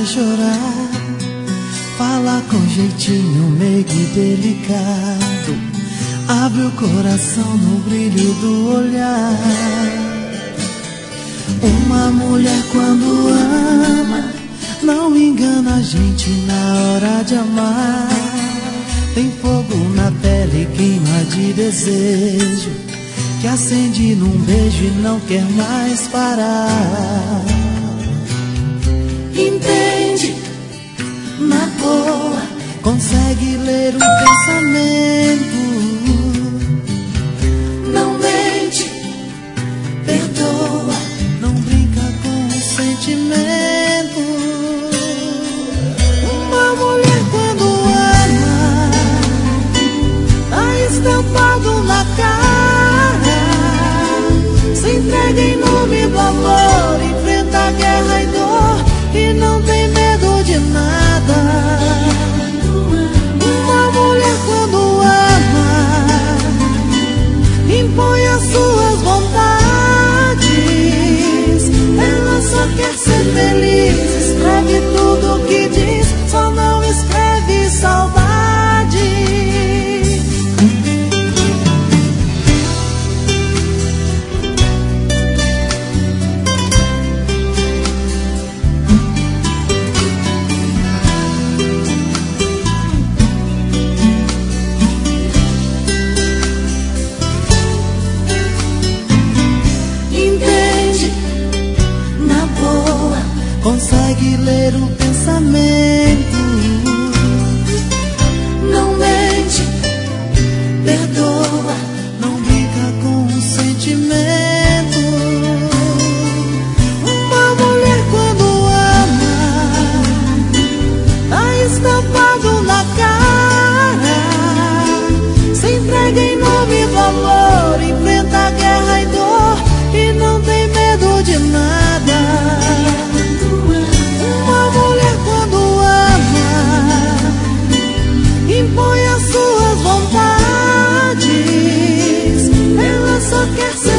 chorar, fala com jeitinho meigo e delicado, abre o coração no brilho do olhar. Uma mulher quando ama não engana a gente na hora de amar. Tem fogo na pele, queima de desejo, que acende num beijo e não quer mais parar. Entende, na boa, consegue ler o pensamento. Não mente, perdoa, não brinca com o sentimento. Uma mulher quando ama, tá estampado na cara, se entrega em nome do amor, enfrenta a guerra e dor e não tem medo de nada. Uma mulher quando ama, impõe as suas vontades, ela só quer ser feliz, escreve tudo o que diz, só não escreve saudade. Consegue ler o pensamento. Não mente, perdoa, não brinca com o sentimento. Uma mulher quando ama, tá estampado na cara, se entrega em nome do amor, enfrenta a guerra e dor e não tem medo de nada. Impõe as suas vontades, ela só quer ser